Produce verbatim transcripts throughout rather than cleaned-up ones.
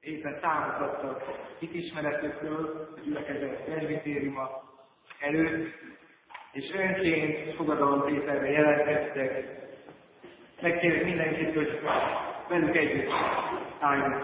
éppen számot adtak hitismeretükről, a gyülekezet presbitériuma előtt, és önként fogadalomtételre jelentkeztek. Megkérek mindenkit, hogy velük együtt álljunk.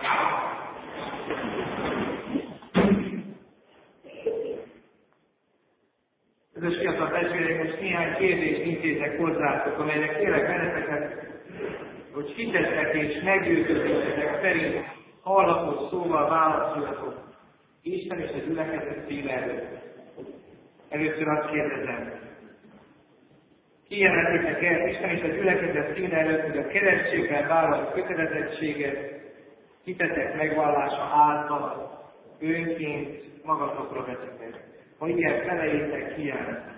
Közös fiatal testvérek, most néhány kérdést intézek hozzátok, amelynek kérlek benneteket, hogy hitettek és meggyőződésetek szerint hallható szóval válaszoljatok Isten és a gyülekezet színe előtt. Először azt kérdezem, kijelentitek el Isten és a gyülekezet színe előtt, hogy a keresztségben vállalt kötelezettséget hitetek megvallása által önként magatokra veszitek. Ha ilyen felejétek, kijelent.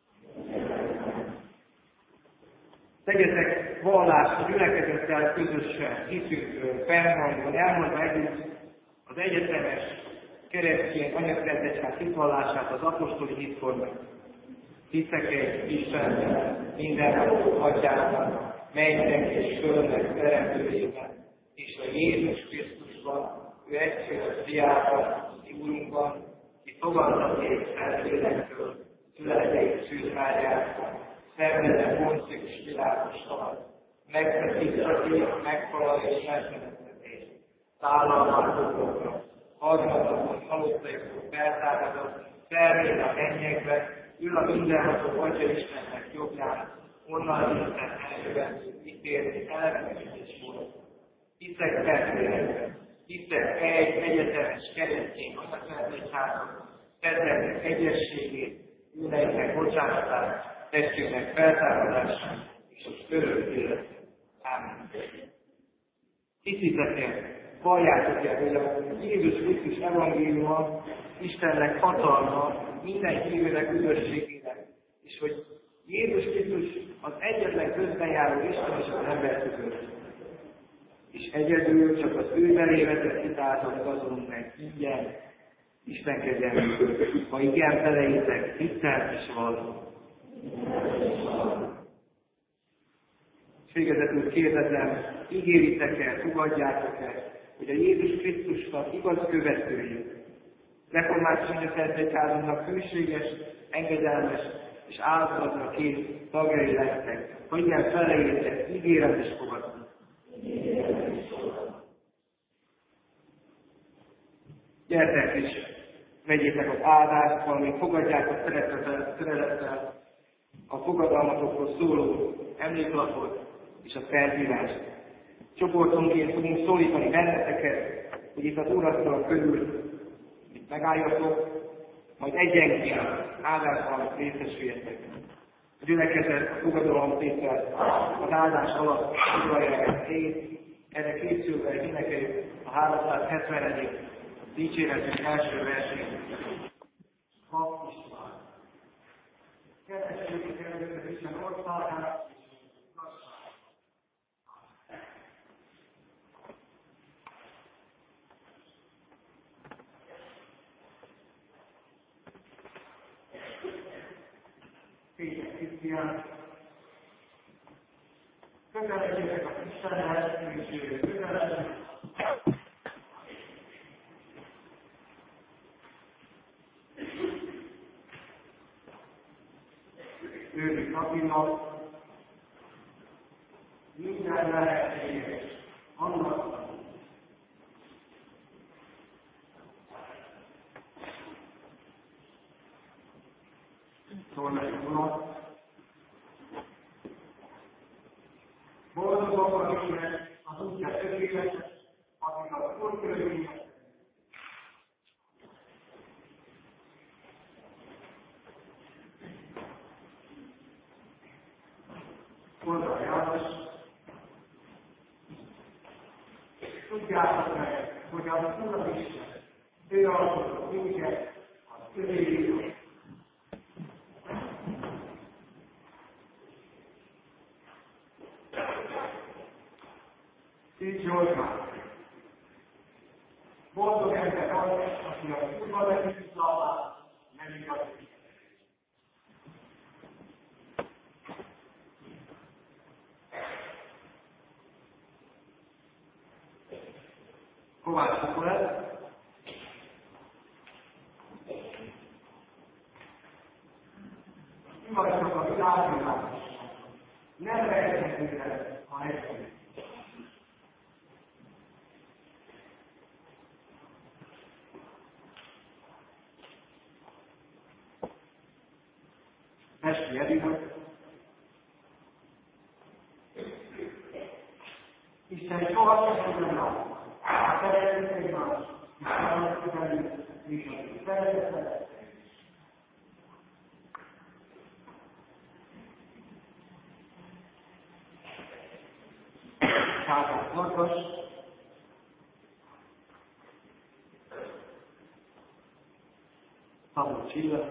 Tegyetek vallást a gyülekezettel közösen, hiszünkről, fennhangon, elmondva együtt az egyetemes keresztény anyaszentegyház hitvallását, az apostoli hitformát. Hiszek egy Istenben, mindenható atyában, mennynek és földnek teremtőjében, és a Jézus Krisztusban, ő egyszerűen fiában, Úrunkban, ki fogadtaték Szentlélektől, született szűzvágyában, szenvedett Pontius Pilátussal, megfeszítették, meghal és megmentették, tálalmátokra, harmadokon, halottaikról feltámadott, felmér a mennyekbe, ül a mindenható Atya Istennek jobbján, onnan Isten eljövető, ítélni, elvetés volt. Hiszek testvérek, hiszek egy egyetemes keresztény anyaszentegyházat, tettek egyességét, bűneinknek bocsánatát, testünknek feltámadását és az örök életet. Ámen. Hiszitek-e, valljátok-e, hogy a Jézus Krisztus evangéliuma Istennek hatalma minden hívőnek üdvösségének, és hogy Jézus Krisztus az egyetlen közbenjáró Isten és az ember között. És egyedül csak az ő belévetett hitáltal igazolunk meg ingyen Isten kegyelméből. Ha igen felejétek, hittel és vallom. És végezetül kérdezem, ígéritek-e, fogadjátok-e, hogy a Jézus Krisztusnak igaz követői, református anyaszentegyházunknak hűséges, engedelmes és áldozatra kész tagjai lesztek. Ha igen felejétek, ígérem és fogadom. Gyertek is, vegyétek az áldást, valamint fogadjátok szeretettel, szeretettel a fogadalmatokról szóló emléklapot és a felhívást. Csoportonként fogunk szólítani benneteket, hogy itt az úrasztal körül itt megálljatok, majd egyenként áldásban részesüljetek. A gyülekezet a fogadalomtétel az áldás alatt foglalják szét, erre készülve énekeljük a háromszázhetvenedik dicséretünk első versét. Pap István. Keressétek először Isten országát és igazságát. Péter Krisztián. Közelkedjetek az Istenhez, és ő közelkedjetek. Őri Kapinak minden lehetséges annak, szólnak urat. Boldogok, akiknek az útja tökéletes, akik az Úr körülmények. Mondta János, tudjátok meg, hogy az Uram Isten, ő alkotott minket, az övéi. Így Zsoltán. Boldog ember az, aki az Úrba veszi szavát, nem igaz. Kovács Nikolett. Mi vagyok a világvilágos. Nem rejthetünk el a helyzetét. Pesti Edina. Isten soha nem lát. Szeretjük egymást, és szeretjük velünk, és a szeretetet. Sándor Farkas. Szabó Csilla.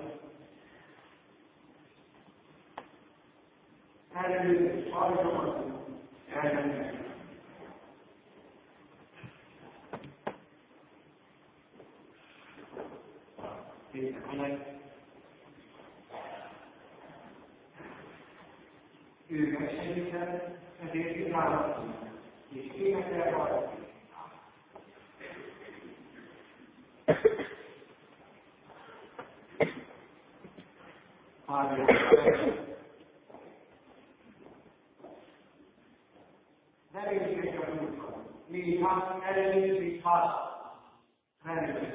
Ellenőr és hajtomat, ellenőr. Péter Meleg. Ő megsegített, ezért irányított, és énekel valaki. Fábio. Reménység a Úrban. Mi hát ellenőrzik hát. Reménység.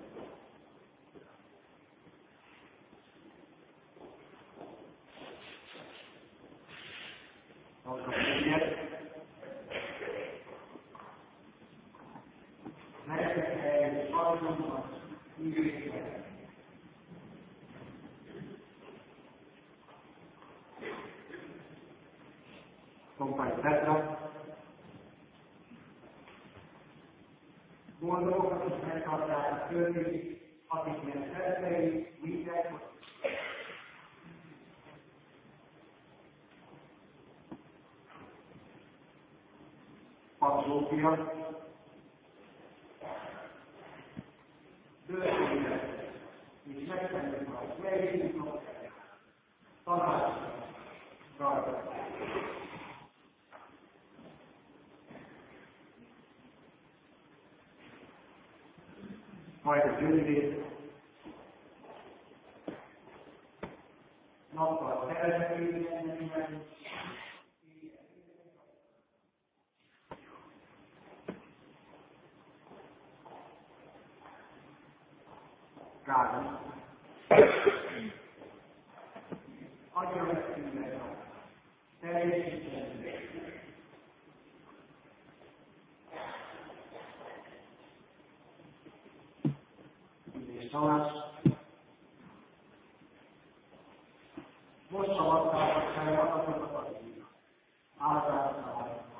Company Petra. Gondolok, hogy megtartják a történik, akiknek szeretnei, mindent. Pap Zsófia. Történet, és megtenni a melyikünk tanácsra rajta. Majd a győzés, nappal szeretném, Gázi. Adja meg szívnek, teljesítsen. És Tamás. Most szabadták fel azokat a áldásra.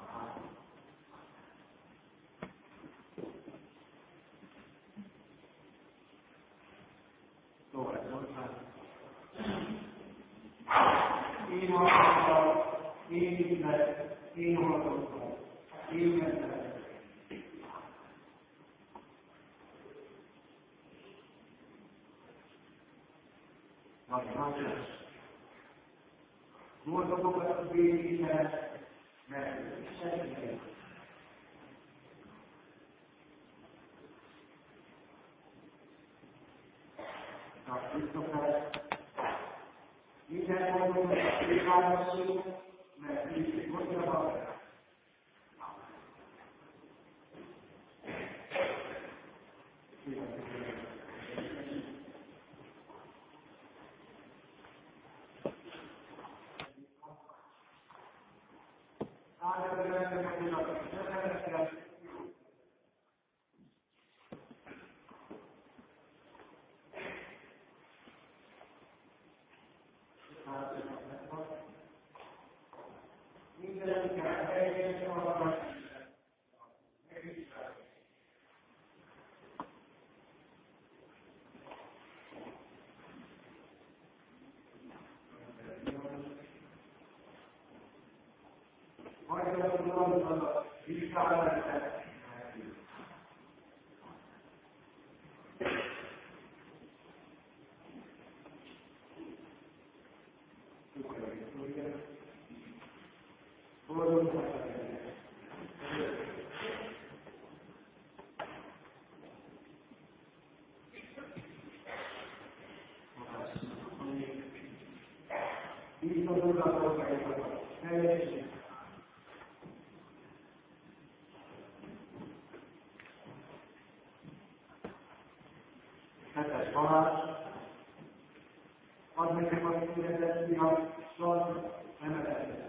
Én hallottam, én hiszek, én hallottam, én mentem. Nagy Mátyás. Boldogokat a végigben, mert segítek. A Krisztofát. Minden mondatot a végállassul, mert így mondja magát. Minden Itt az Urat szolgáljuk. Nevesség. Hetes halás. Add nekem a szívedet, fiam, soha nem eredett.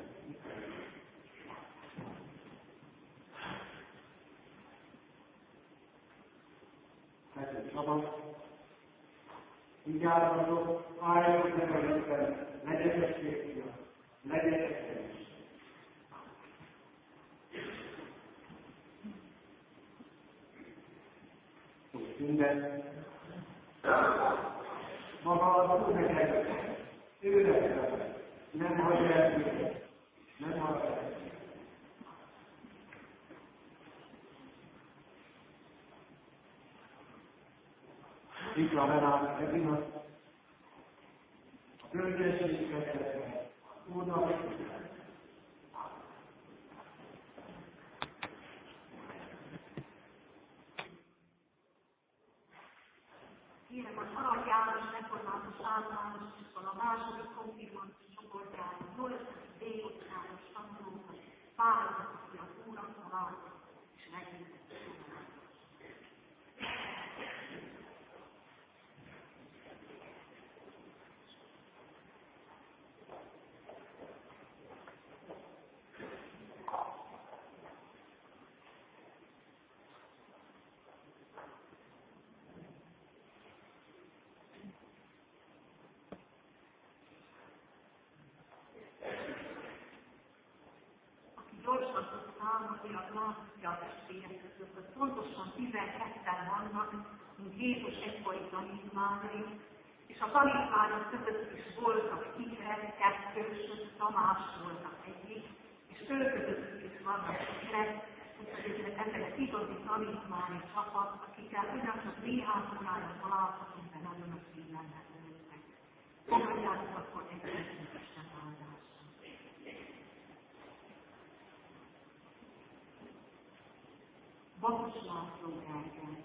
Hetes szabad. Vigyázzatok, álljatok meg a részben, legyetek férfiak, legyetek erős. Úgy minden. Maga az Úr neked, ő neked, nem hagyja el őket, nem hagyja el. Itt a Renát Edina, a bölcsességet, Úrnak, kérem az Arab János református általános iskola második konfirmancia csoportjának nyolcadik B-osztályos tanulókat választott ki az Úrnak alá, és meghirdette magát. Gyorsan tud számolni, az látja a testvérek között, hogy pontosan tizenketten vannak, mint Jézus egykori tanítványai, és a tanítványok között is voltak ikrek, kettős, Tamás voltak egyik, és ő közöttük is vannak ikrek, úgyhogy ezek igazi tanítványi csapat, akikkel ugyancsak néhány órára találkozunk, de nagyon a szívemnek őznek. Fogadjátok akkor egyébként Isten áldását. Bakus László Gergely.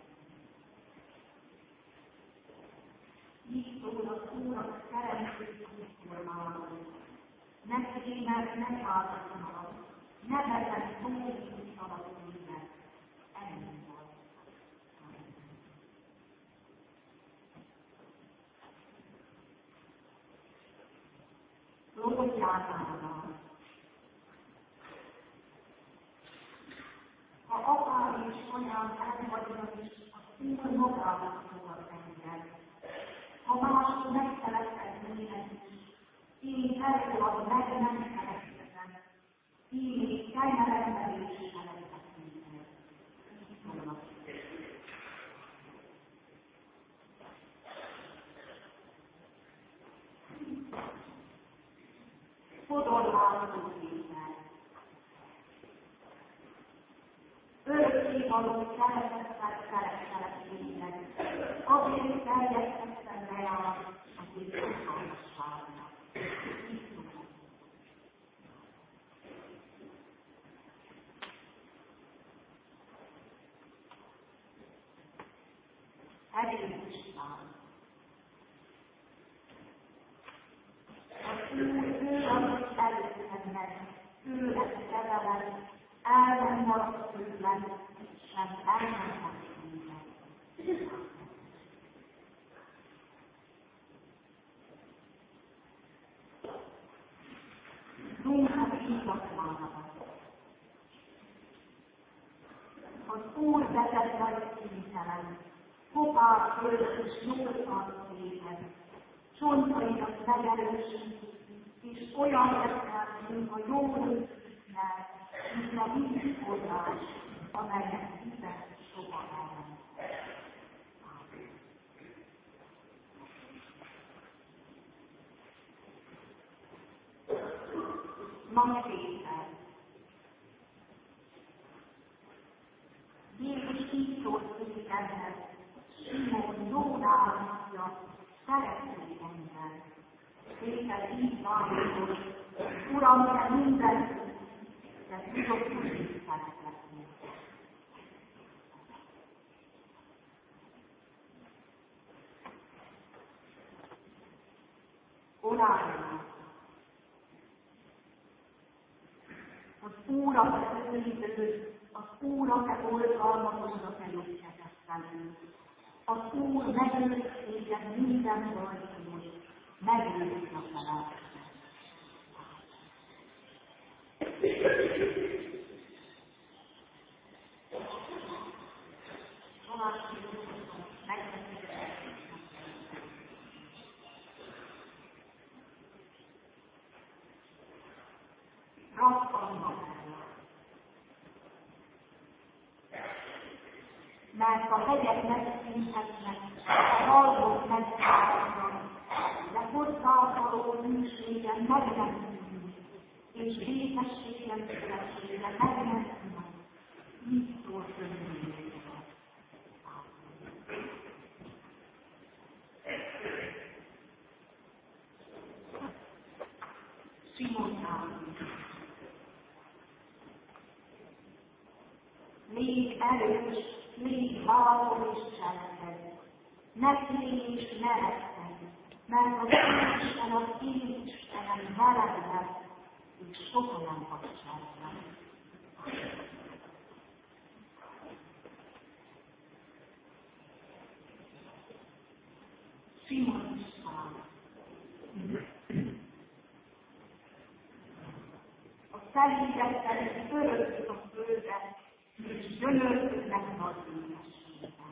Így szól az Úrnak teremtő útformáról. Ne kémel, ne változnak, ne vezet szólítni szavazéket. Ennyi volt. Lógyánál. Ha apám és anyám elhagynak is, az Úr magának fogad engem. Ha mások megfeledkeznének is, én elfogadom meg nem felejtkezem. Én még kegymelemben is felejtkeznének. Így szólnak. Fodor László Péter. Örökké való szeretettel szerettelek téged, azért terjesztettem lejárt az én hatalmasságnak. Edény István. Az Úr, ő az előtted meg, ő lesz kezeled, el nem marad tőled, sem el nem marad tőled. Rómát hívatlának. Az Úr vezet vagy szintelen, kopár föld és nyolcvan szépen, csontaidat megerősít, és olyan leszel, mint a jó rögzítmel, mint a vízforrás, amelynek vizet soha el. Nagy Péter. Jézus így szólt Péterhez, Simon Jónál mondja, szeretnék engem. Péter így válaszolt, Uram, te mindent tudsz, de tudok, hogy én szeretlek neked. Oráljál. Úr a te őriződ, az Úr a te oltalmatodra felültetett őt. Az Úr megőriz téged minden bajtól, megőriz a felállását. Mert a hegyek megszűnhetnek, a halmok megszállnak, de hozzá való bűségen meg nem szűnik, és békességen születsége meg nem szűnik. Mit szól könyvében? Simonnál. Légy erős, légy váló és cselekedj. Ne félj és ne rettegj, mert az Isten az én Istenem veled lesz, és soha nem hadsereg. Simon István. A szelídek pedig öröklik a földet, és gyönyörködnek nagy énességben.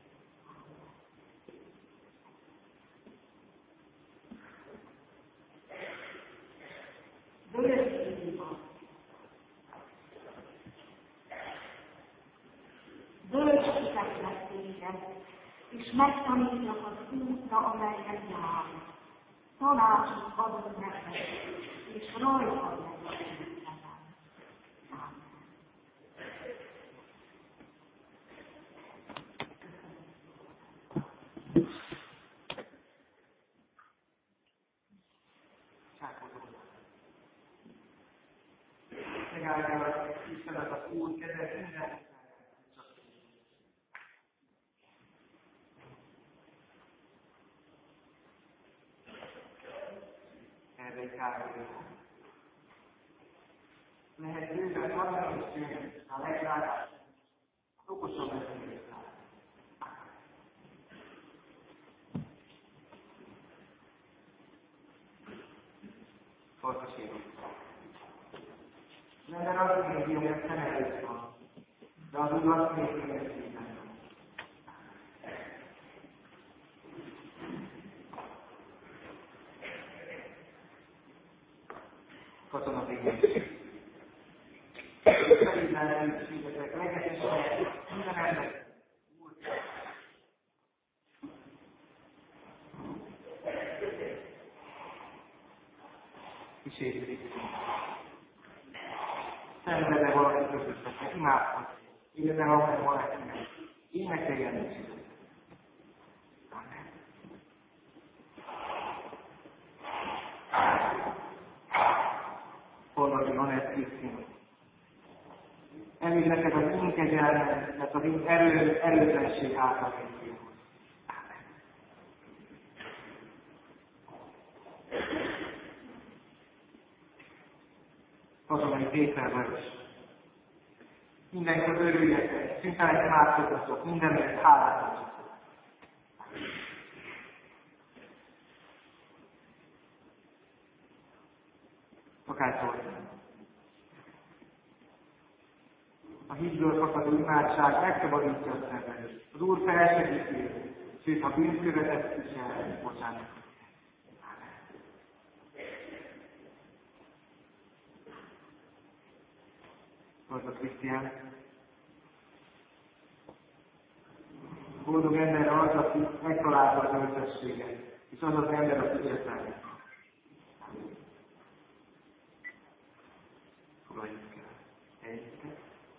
Bölcsségében. Bölcsségek lesz téged, és megtanítlak az útra, amelyen jár. Tanácsot adok neked, és rajtad lesz a szívem. Megállja Istenet az Úr kedves minden. Erre egy károly. Lehet bőven adni és tűnni, a leglátás, az okosabb lesz. Fontoségünk. Minden azt nézi, hogy a szemelős van, de az Úr azt nézi, hogy a szívben van. Katona végén. Szerintem előszítetek, legetesen minden ember. Kísérjük. Szenvedve valaki közöttetek, imádkozz. Illetve valami valakinek. Énekeljen és szívesen. Amen. Forradni van ez Krisztina. Elég neked az én kegyelmet, mert az én erő, erőtlenség által készül. Amen. Katonai Péter is. Mindenkor örüljetek, szüntenek imádkozzatok, mindenért hálát. Akárszor. A hitből fakadó imádság megszabadítja a szenvedést. Az Úr felsegíti, sőt, ha bűnt követett is el, bocsánat. Boldog Krisztián. Boldog ember az, aki megtalálta az öltességet, és az az ember, aki értelmes. Fogadjuk el. Egyszer.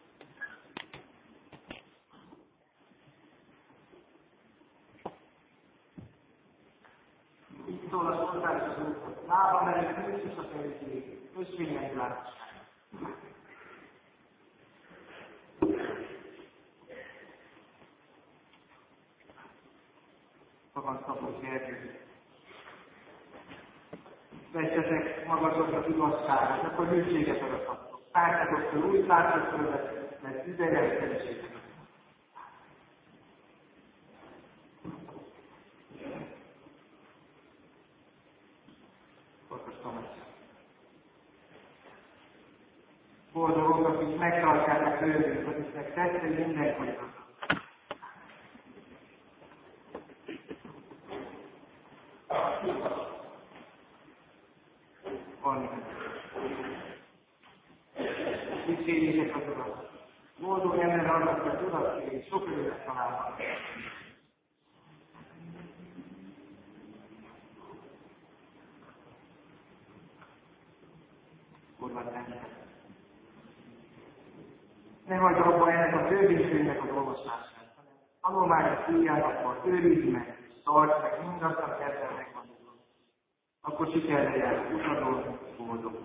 Így szól a szolgálat az Úrhoz. Lábam előtt ősz és a felügyék, ösvények látosság. Magasztapos Gergő. Vegyetek magatoknak igazságot, akkor hűséget örökhattok. pártoktól új pártoktól lesz, mert ideje a feleségnek. Boldogok, akik megtartják a törvényt, akiknek tette mindenki. Amen. Dicsérjétek az Urat. Boldog ember annak, hogy az Urat kéri, sok örömet találhat. Ne hagyd abba ennek a törvénykönyvnek az olvasását, hanem tanulmányos szíjának, őrizd meg, és tartsd meg mindazt, amit ezzel megvan. Akkor sikerre jár, utadon, boldog.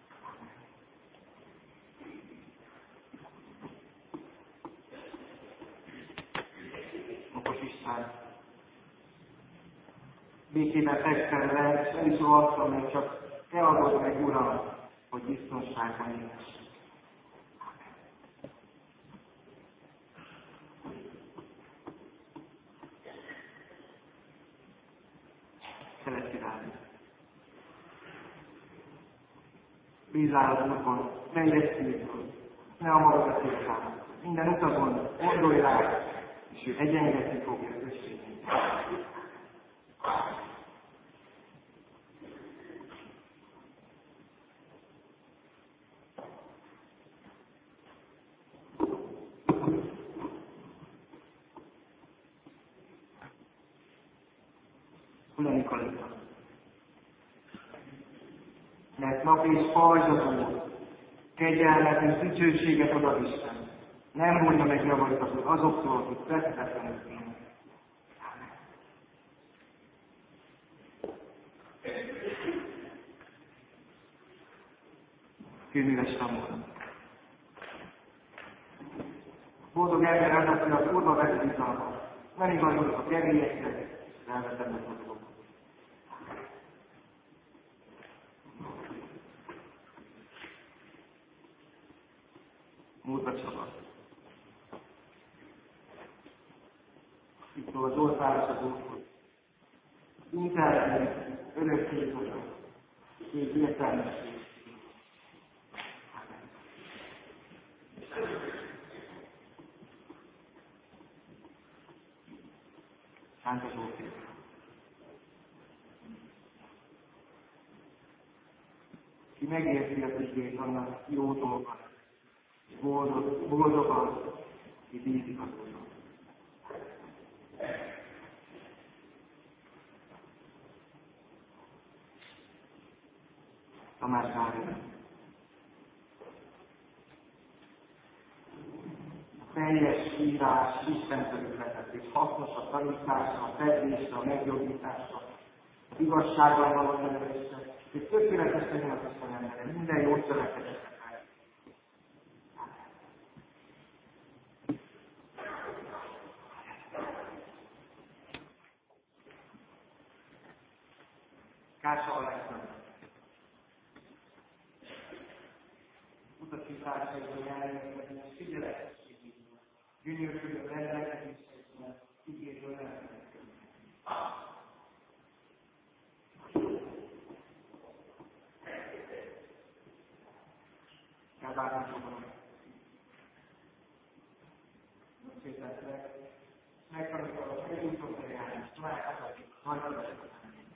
Okos István. Békében fekszel le, és el is olvastam, mert csak te adod meg, Uram, hogy biztonságban élhess. Szereti rád. Bízál az Úrban, teljes szívből, ne a magadat értál. Minden utazon gondolj rá, és ő egyengetni fogja az összségét. Hulanikolita. Mert nap és pajzsató, kegyelmet és dicsőséget ad az Isten. Nem mondja meg javait az azoktól, akik tettetlenül kéne. Kőműves tanul. Boldog ember az, aki az Úrba vett bizalmat. Nem igazolok a kevényekre, elvetem a boldogok. Múlva Csaba. Itt az országos az Úrhoz. Intelligens, örökkézoló, és értelmesség. Sánta Zsófia. Ki megérti az igét, annak jó dolga. Boldog, boldog az, ki bízik az Úrban. Tamás Dávid. A teljes írás Isten területet, és hasznos a tanításra, a fedésre, a megjobbításra, az igazságban való nevelésre, és tökéletes legyen az Isten embere, minden jó cselekedetre. Kása Alexander. Utasításaiból elérkezni, és figyeletsségéből, gyönyörűből rendelkezéseiben, igéből rendelkezni. Kábárnak fogom. Szépen megtanultam a megújtott eljárás, találkozok, majd adatokat.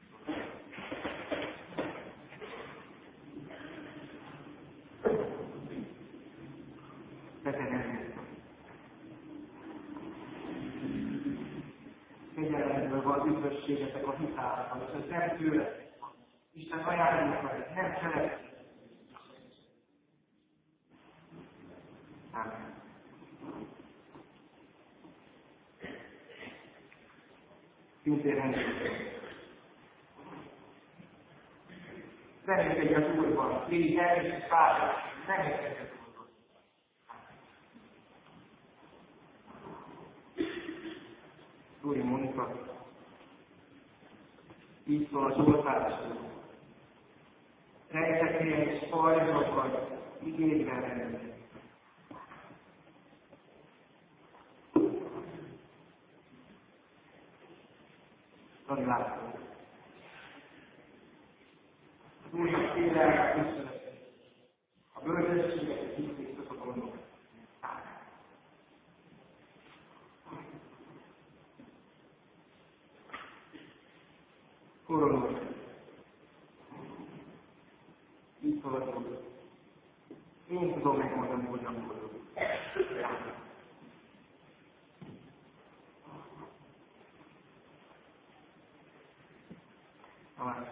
Kegyelemből van üdvösségetek a hitáltal, és ez nem tőletek van. Isten ajándéka, ez nem cselekedik. Amen. Szintén rendben. Reménykedj az Úrban, légy erős és bátor, reménykedj az Úrban. Úri Monika, így szól az oltárosról. Rejtek és pajzsokban, igényben rendben. Nagy látszó. Az Úrnak kérem, köszönet. A bölcsességet hisztik a gondok. Koronó. Így szaladunk. Én tudom megmondani, hogy nem vagyok. Talán.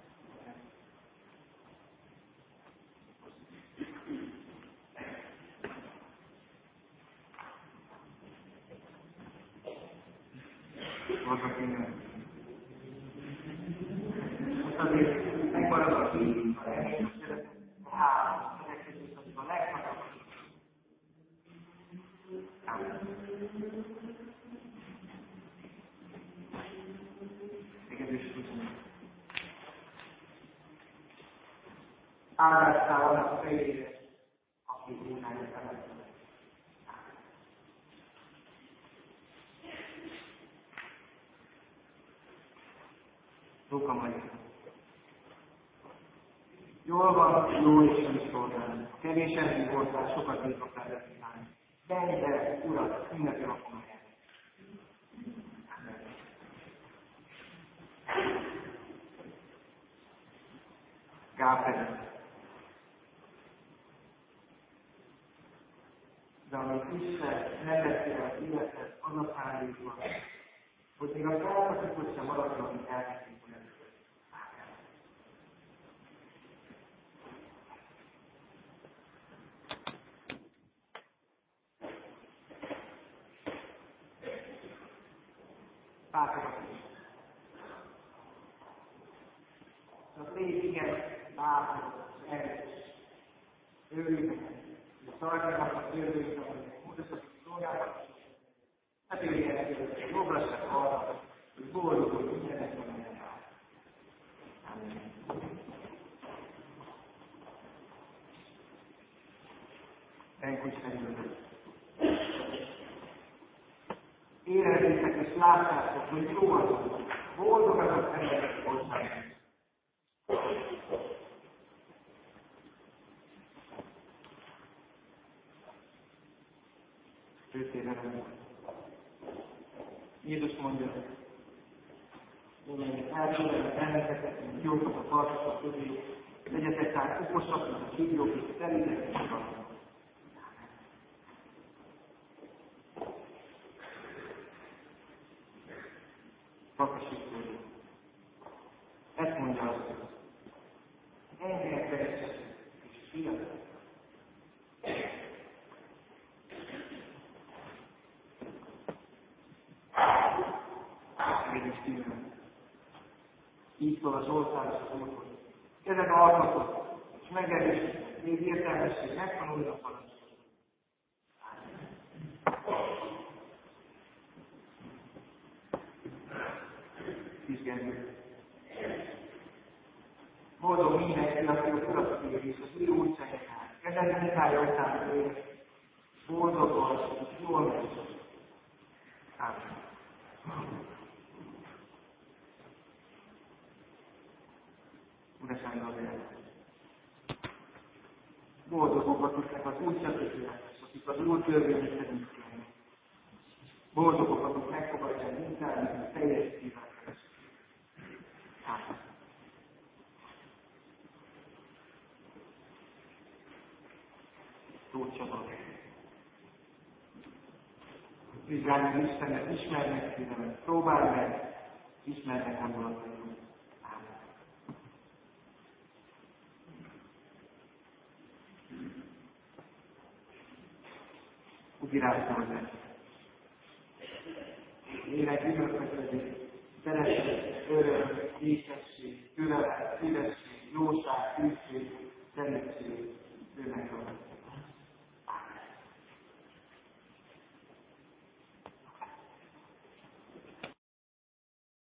Vannak innen. Most azért megmarad a hív, a remény, a szeretet, a három, a szeretkezés, az a legmagasabb. Áldáztál annak a fejére, aki úrnája felett. Lóka majd. Jól van, jó és nem szolgálni. Kevésen hívották, sokat bízok el csinálni. Bennyire, Urat, mindenki lakom a helyet. Gábor. De amit Isten nem veszi el az életet, az a szándékban, hogy még a felszakított sem maradjon, amit elkezdjük olyan. Pátokat is. Az légy igen, bátor, erős, őrülnek, és tartják a kérdőjét, amelyek mutatnak szolgálnak, hát érjenek, hogy jobbra se arra, hogy boldog, hogy mindenek van el. Amen. Enkus szerint. Érezzétek és láttátok, hogy jó az, boldog az az emberek ország. Jézus mondja, hogy elkülönben benneteket, mint jókat a partosok közé, legyetek tehát okosak, mint a kígyók, és terültek és urak. Pakasítődik. Ezt mondja azt, hogy engedj be és fiatal. Így szól a Zsoltár az Úrhoz. Kezed alkatot, és megerősíted, még értelmesség, megtanulni a parancsot. Tízgerjük. Boldog mindenki, aki a Urat kéri, és az ő útját jár. Kezed munkája után ér. Boldog vagy, és jól megy. Ámen. Uraság az élet. Boldogok, akiknek az útja tökéletes, akik az Úr törvényét szerint kérnek. Boldogok, akik megfogadják munkálni, hogy teljes szívvel keresik. Ámen. Tóth Csaba. Vizsgáljuk Istennek, ismernek szívemet, próbálj meg, ismernek gondolataimat. Ámen. Úgy irányítani meg. Lélek üdvözletedik, szeretet, öröm, ékesség, türelem, szívesség, jóság, hűség, szerénység, ő megvan.